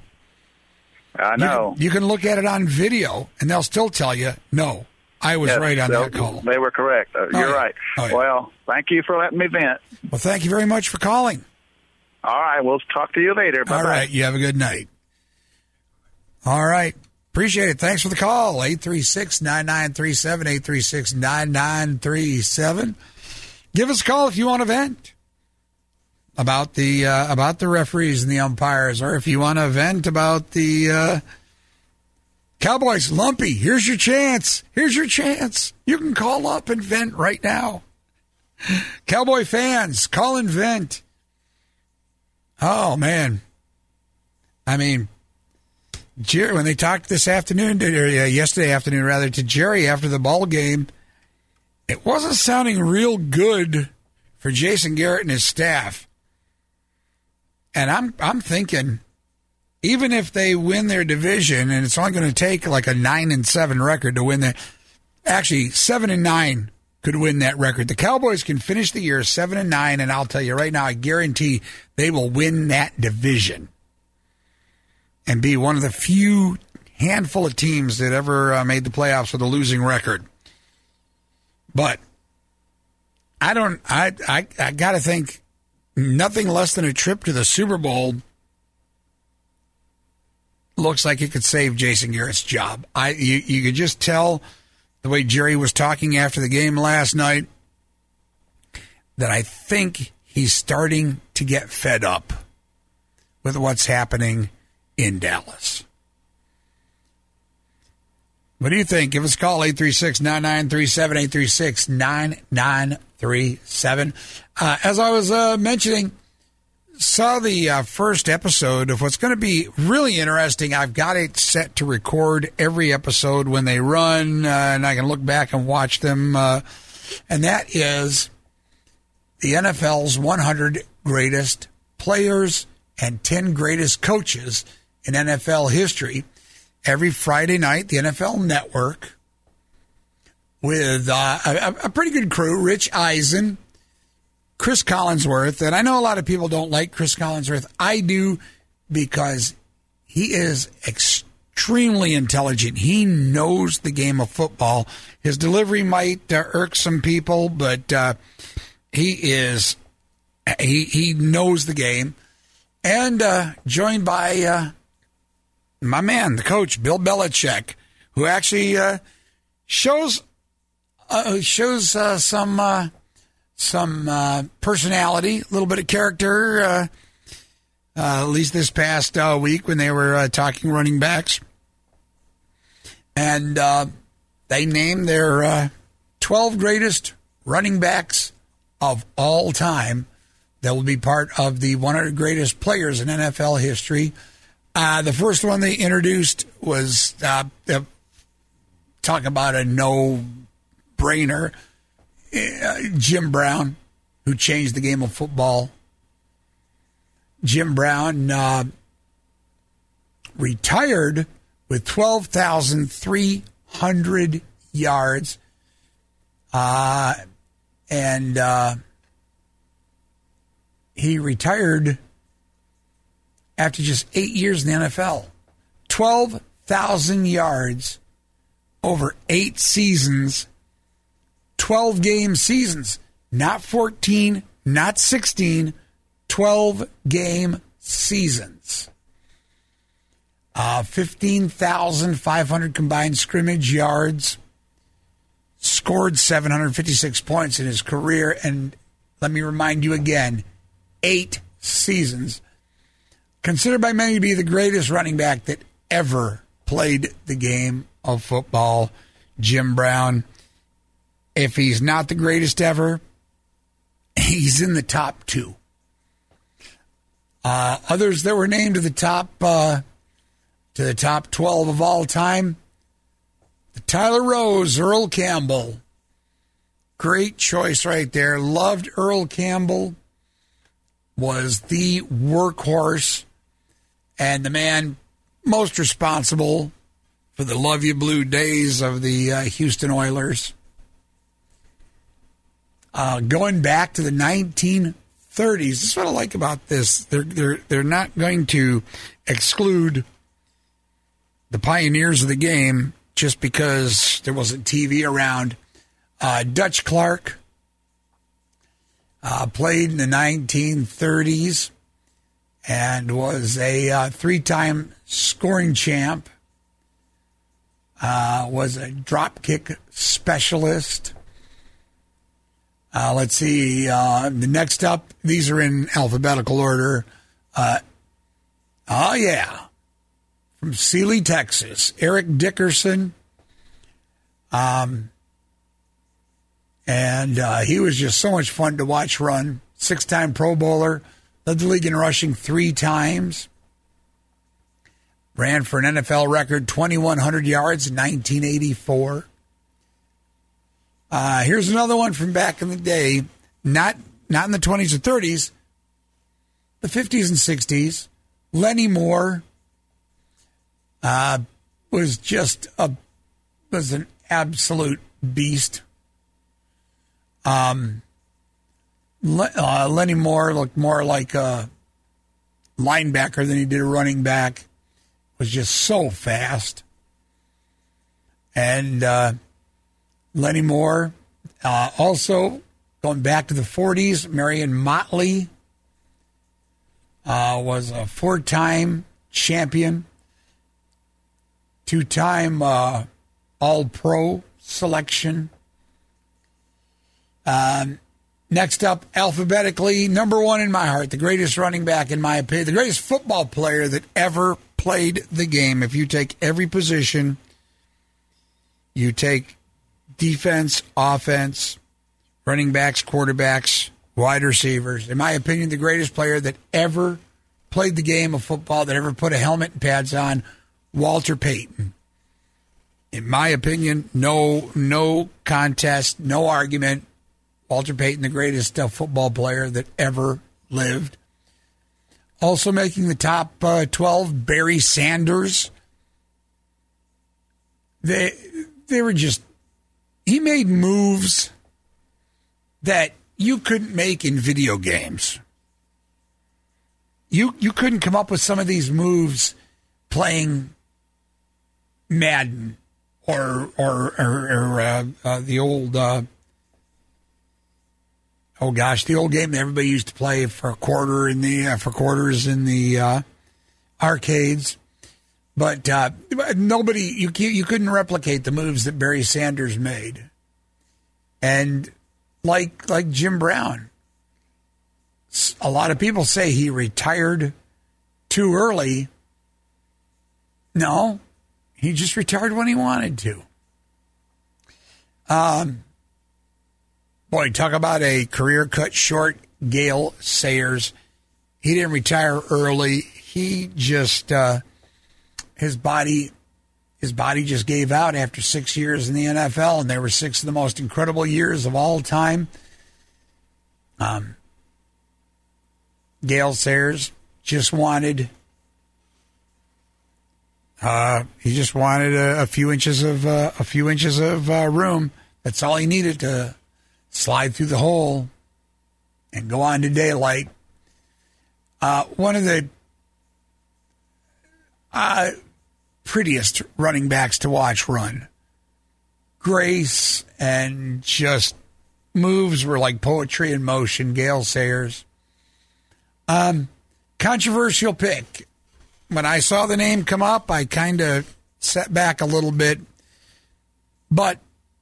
[SPEAKER 20] I know.
[SPEAKER 1] You, you can look at it on video, and they'll still tell you, no, I was
[SPEAKER 20] Yes,
[SPEAKER 1] right on
[SPEAKER 20] they-
[SPEAKER 1] that call.
[SPEAKER 20] They were correct. Uh,
[SPEAKER 1] Oh,
[SPEAKER 20] You're
[SPEAKER 1] yeah.
[SPEAKER 20] right.
[SPEAKER 1] Oh, yeah.
[SPEAKER 20] Well, thank you for letting me vent.
[SPEAKER 1] Well, thank you very much for calling.
[SPEAKER 20] All right, we'll talk to you later. Bye-bye.
[SPEAKER 1] All right, you have a good night. All right. Appreciate it. Thanks for the call. eight three six, nine nine three seven, eight three six, nine nine three seven. Give us a call if you want to vent about the uh, about the referees and the umpires, or if you want to vent about the uh, Cowboys. Lumpy, here's your chance. Here's your chance. You can call up and vent right now. Cowboy fans, call and vent. Oh, man. I mean, Jerry, when they talked this afternoon, or uh, yesterday afternoon rather, to Jerry after the ball game, it wasn't sounding real good for Jason Garrett and his staff. And I'm I'm thinking, even if they win their division, and it's only going to take like a nine and seven record to win that. Actually, seven and nine could win that record. The Cowboys can finish the year seven and nine, and I'll tell you right now, I guarantee they will win that division and be one of the few handful of teams that ever uh, made the playoffs with a losing record. But I don't. I I, I got to think nothing less than a trip to the Super Bowl looks like it could save Jason Garrett's job. I you, you could just tell the way Jerry was talking after the game last night that I think he's starting to get fed up with what's happening in Dallas. What do you think? Give us a call, eight three six, nine nine three seven, eight three six, nine nine three seven. Uh, as I was uh, mentioning, saw the uh, first episode of what's going to be really interesting. I've got it set to record every episode when they run, uh, and I can look back and watch them. Uh, and that is the N F L's one hundred greatest players and ten greatest coaches in N F L history. Every Friday night, the N F L Network, with uh, a, a pretty good crew, Rich Eisen, Chris Collinsworth, and I know a lot of people don't like Chris Collinsworth. I do, because he is extremely intelligent. He knows the game of football. His delivery might uh, irk some people, but uh, he is he he knows the game. And uh, joined by uh, my man, the coach, Bill Belichick, who actually uh, shows uh, shows uh, some. Uh, Some uh, personality, a little bit of character, uh, uh, at least this past uh, week when they were uh, talking running backs. And uh, they named their uh, twelve greatest running backs of all time that will be part of the one hundred greatest players in N F L history. Uh, the first one they introduced was, uh, uh, talk about a no-brainer, Uh, Jim Brown, who changed the game of football. Jim Brown uh, retired with twelve thousand three hundred yards. Uh, and uh, he retired after just eight years in the N F L. twelve thousand yards over eight seasons. twelve game seasons, not fourteen, not sixteen, twelve game seasons. Uh, fifteen thousand five hundred combined scrimmage yards, scored seven hundred fifty-six points in his career, and let me remind you again, eight seasons. Considered by many to be the greatest running back that ever played the game of football, Jim Brown. If he's not the greatest ever, he's in the top two. Uh, others that were named to the top uh, to the top twelve of all time: the Tyler Rose, Earl Campbell. Great choice right there. Loved Earl Campbell. Was the workhorse and the man most responsible for the Love You Blue days of the uh, Houston Oilers. Uh, going back to the nineteen thirties, this is what I like about this. They're they're they're not going to exclude the pioneers of the game just because there wasn't T V around. Uh, Dutch Clark uh, played in the nineteen thirties and was a uh, three-time scoring champ. Uh, was a drop kick specialist. Uh, let's see. Uh, the next up, these are in alphabetical order. Uh, oh, yeah. From Sealy, Texas, Eric Dickerson. Um, and uh, he was just so much fun to watch run. Six-time Pro Bowler. Led the league in rushing three times. Ran for an N F L record twenty-one hundred yards in nineteen eighty-four. Uh, here's another one from back in the day, not not in the twenties or thirties, the fifties and sixties. Lenny Moore, Uh, was just a was an absolute beast. Um, Le, uh, Lenny Moore looked more like a linebacker than he did a running back. Was just so fast. And uh, Lenny Moore, uh, also going back to the forties, Marion Motley uh, was a four-time champion, two-time uh, All-Pro selection. Um, next up, alphabetically, number one in my heart, the greatest running back in my opinion, the greatest football player that ever played the game. If you take every position, you take defense, offense, running backs, quarterbacks, wide receivers. In my opinion, the greatest player that ever played the game of football, that ever put a helmet and pads on, Walter Payton. In my opinion, no no contest, no argument. Walter Payton, the greatest uh, football player that ever lived. Also making the top uh, twelve, Barry Sanders. They they were just, he made moves that you couldn't make in video games. You you couldn't come up with some of these moves playing Madden or or or, or uh, uh, the old uh, oh gosh the old game that everybody used to play for a quarter in the uh, for quarters in the uh, arcades. But uh, nobody you you couldn't replicate the moves that Barry Sanders made, and like like Jim Brown. A lot of people say he retired too early. No, he just retired when he wanted to. Um, boy, talk about a career cut short, Gale Sayers. He didn't retire early. He just uh, his body his body just gave out after six years in the N F L, and they were six of the most incredible years of all time. Um. Gale Sayers just wanted, uh, he just wanted a, a few inches of uh, a few inches of uh, room. That's all he needed to slide through the hole and go on to daylight. Uh, one of the uh, prettiest running backs to watch run. Grace and just moves were like poetry in motion. Gale Sayers. Um, controversial pick. When I saw the name come up, I kind of sat back a little bit. But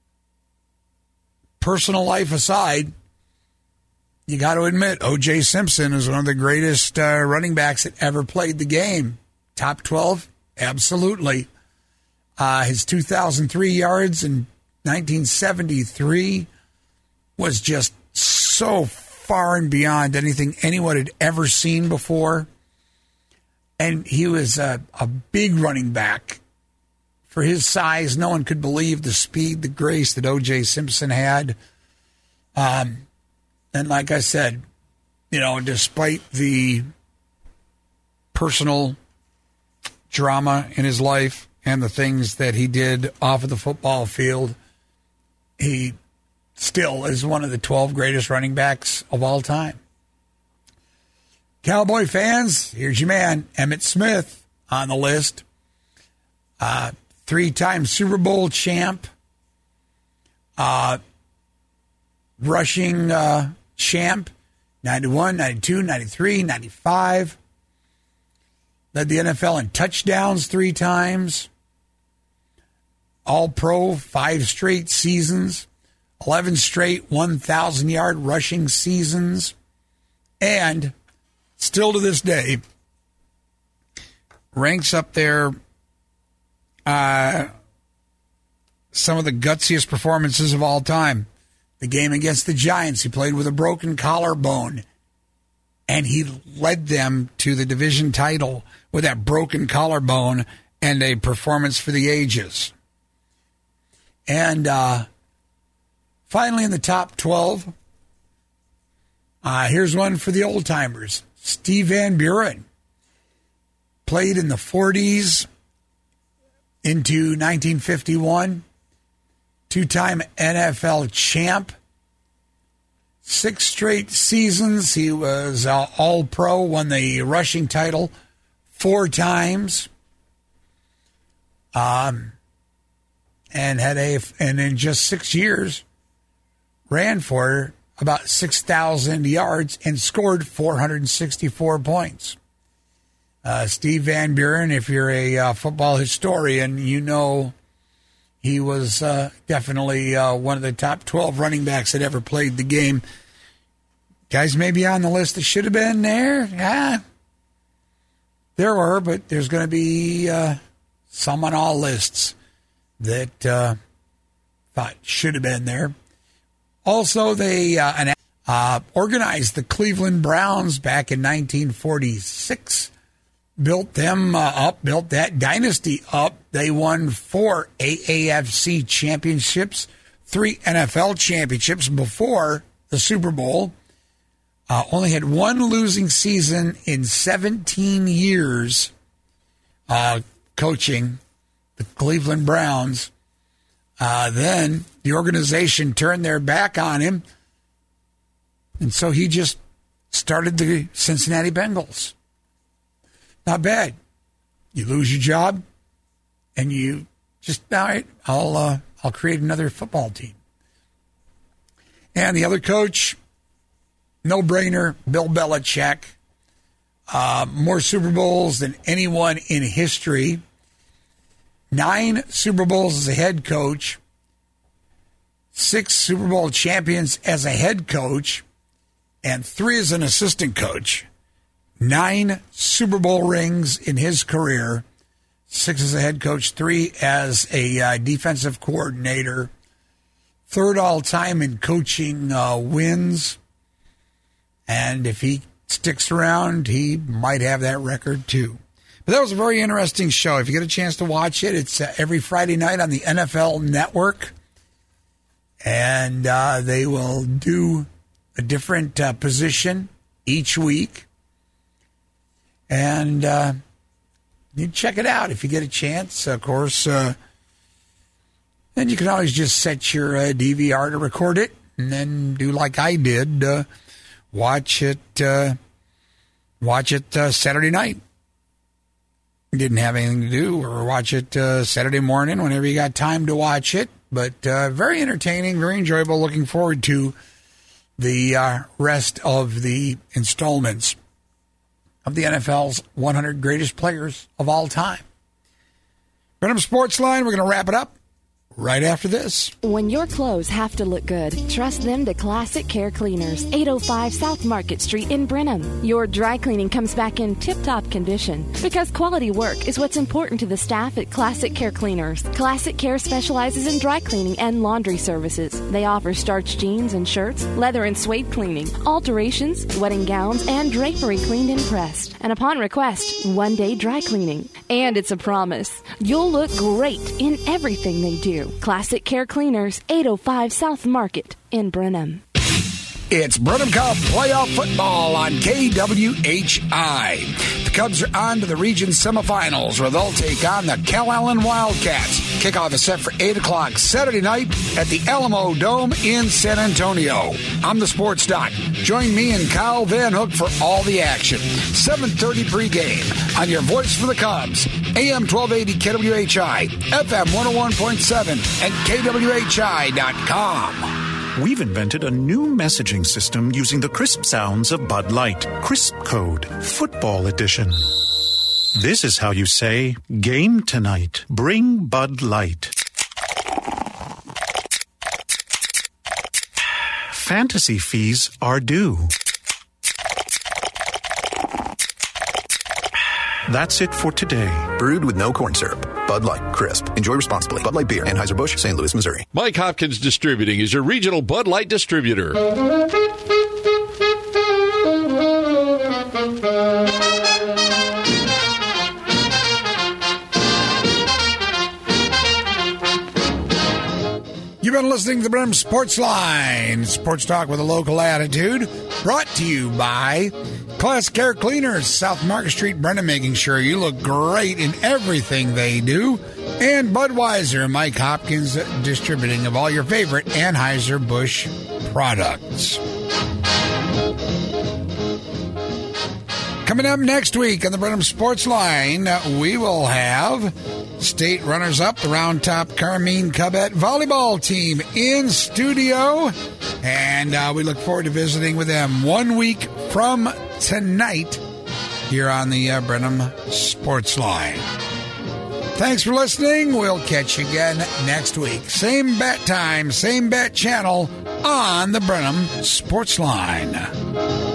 [SPEAKER 1] personal life aside, you got to admit, O J Simpson is one of the greatest uh, running backs that ever played the game. Top twelve? Absolutely. Uh, his two thousand three yards in nineteen seventy-three was just so far and beyond anything anyone had ever seen before. And he was a, a big running back. For his size, no one could believe the speed, the grace that O J Simpson had. Um, and like I said, you know, despite the personal drama in his life and the things that he did off of the football field, he still is one of the twelve greatest running backs of all time. Cowboy fans, here's your man, Emmitt Smith, on the list. Uh, three-time Super Bowl champ. Uh, rushing uh, champ, ninety-one, ninety-two, ninety-three, ninety-five. Led the N F L in touchdowns three times. All-Pro five straight seasons. eleven straight one thousand-yard rushing seasons. And still to this day, ranks up there uh, some of the gutsiest performances of all time. The game against the Giants, he played with a broken collarbone, and he led them to the division title with that broken collarbone and a performance for the ages. And uh, finally in the top twelve, uh, here's one for the old-timers. Steve Van Buren played in the forties into nineteen fifty-one, two-time N F L champ. Six straight seasons. He was uh, All-Pro, won the rushing title four times. Um, and had a, and in just six years, ran for about six thousand yards and scored four hundred sixty-four points. Uh, Steve Van Buren, if you're a uh, football historian, you know he was uh, definitely uh, one of the top twelve running backs that ever played the game. Guys maybe on the list that should have been there. Yeah, there were, but there's going to be uh, some on all lists that uh, thought should have been there. Also, they uh, an, uh, organized the Cleveland Browns back in nineteen forty-six. Built them uh, up, built that dynasty up. They won four A A F C championships, three N F L championships before the Super Bowl. Uh, only had one losing season in seventeen years uh, coaching the Cleveland Browns. Uh, then the organization turned their back on him, and so he just started the Cincinnati Bengals. Not bad. You lose your job, and you just, all right, I'll uh, I'll create another football team. And the other coach, no-brainer, Bill Belichick. Uh, more Super Bowls than anyone in history. Nine Super Bowls as a head coach. Six Super Bowl champions as a head coach. And three as an assistant coach. Nine Super Bowl rings in his career. Six as a head coach. Three as a uh, defensive coordinator. Third all-time in coaching uh, wins. And if he sticks around, he might have that record too. But that was a very interesting show. If you get a chance to watch it, it's uh, every Friday night on the N F L Network. And uh, they will do a different uh, position each week. And uh, you check it out if you get a chance. Of course, uh, then you can always just set your uh, D V R to record it and then do like I did. Uh, watch it uh, watch it uh, Saturday night. Didn't have anything to do, or watch it uh, Saturday morning whenever you got time to watch it. But uh, very entertaining, very enjoyable. Looking forward to the uh, rest of the installments of the N F L's one hundred greatest players of all time. Brenham Sports Line, we're going to wrap it up right after this.
[SPEAKER 2] When your clothes have to look good, trust them to Classic Care Cleaners, eight oh five South Market Street in Brenham. Your dry cleaning comes back in tip-top condition because quality work is what's important to the staff at Classic Care Cleaners. Classic Care specializes in dry cleaning and laundry services. They offer starched jeans and shirts, leather and suede cleaning, alterations, wedding gowns, and drapery cleaned and pressed. And upon request, one-day dry cleaning. And it's a promise. You'll look great in everything they do. Classic Care Cleaners, eight oh five South Market in Brenham.
[SPEAKER 1] It's Brenham Cub playoff football on K W H I. The Cubs are on to the region semifinals where they'll take on the Cal Allen Wildcats. Kickoff is set for eight o'clock Saturday night at the Alamo Dome in San Antonio. I'm the Sports Doc. Join me and Kyle Van Hook for all the action. seven thirty pregame on your voice for the Cubs. A M twelve eighty K W H I, F M one oh one point seven, and K W H I dot com.
[SPEAKER 3] We've invented a new messaging system using the crisp sounds of Bud Light. Crisp Code, Football Edition. This is how you say, game tonight. Bring Bud Light. Fantasy fees are due. That's it for today.
[SPEAKER 4] Brewed with no corn syrup. Bud Light, crisp. Enjoy responsibly. Bud Light Beer, Anheuser-Busch, Saint Louis, Missouri.
[SPEAKER 5] Mike Hopkins Distributing is your regional Bud Light distributor.
[SPEAKER 1] You've been listening to the Brenham Sports Line, sports talk with a local attitude, brought to you by Classic Care Cleaners, South Market Street, Brenham, making sure you look great in everything they do. And Budweiser, Mike Hopkins distributing of all your favorite Anheuser-Busch products. Coming up next week on the Brenham Sports Line, we will have state runners-up, the Round Top Carmine Cobbett volleyball team in studio. And uh, we look forward to visiting with them one week from tonight here on the uh, Brenham Sports Line. Thanks for listening. We'll catch you again next week. Same bat time, same bat channel on the Brenham Sports Line.